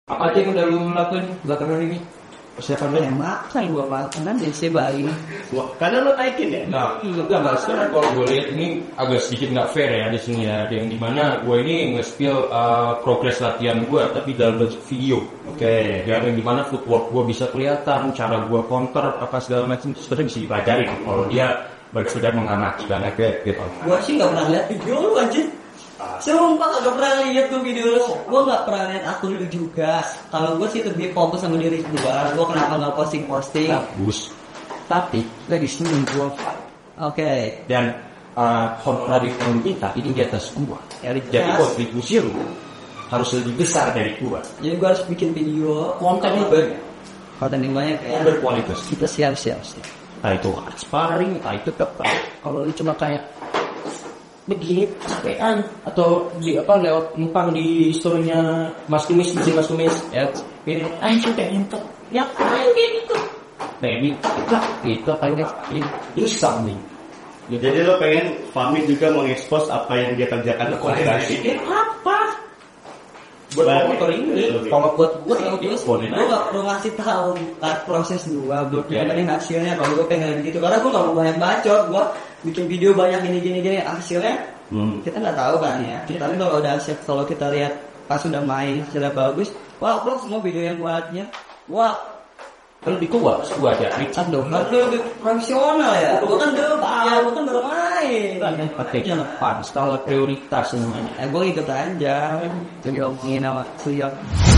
Apa aja yang udah lu lakuin belakangan ini? Persiapan lu? Makan gua makanan di Bali. Wah, karena lo naikin ya? Nah, enggak sekarang kalau gue lihat ini agak sedikit nggak fair ya di sini ya, yang dimana gue ini nge-spill progres latihan gue tapi dalam bentuk video. Oke. Yang dimana footwork gue bisa kelihatan, cara gue counter apa segala macam itu sebenarnya bisa dipelajari kalau dia sudah mengamati banget gitu. Gua sih nggak pernah lihat video lu anjir. Sumpah gak pernah lihat tuh video lu. Gua nggak pernah lihat akun lu juga. Kalau gua sih lebih fokus sama diri gua kenapa nggak posting. Bagus. Tapi dari sini gua Oke. dan honorarium kita ini di atas gua. Jadi kontribusi lu harus lebih besar dari gua. Jadi gua harus bikin video Konten yang banyak, konten yang banyak ya. berkualitas. Kita siap. Nah itu sparring, nah itu tepat. Kalau lu cuma kayak begini capean atau di lewat numpang di storynya Mas Kumis ya ini sudah entot ya kayak gitu baby itu kayak itu something. Jadi lo pengen Fahmi juga mengekspos apa yang dia kerjakan ke komunitas. Apa buat motor ini Kalau buat gue boleh gak perlu ngasih tahu proses gue buat gimana hasilnya. Kalau gue pengen gitu karena gue gak mau banyak bacot. Gue bikin video banyak gini hasilnya kita nggak tahu kan ya. Tapi kalau udah hasil, kalau kita lihat pas sudah main sudah bagus, wah bro semua video yang buatnya wah kalau di gua aja Richard dong. Lebih profesional ya. Gue kan baru main. yang pakai skala prioritas semuanya. Gue ikut aja. Jadi ngomongin sama Suyok.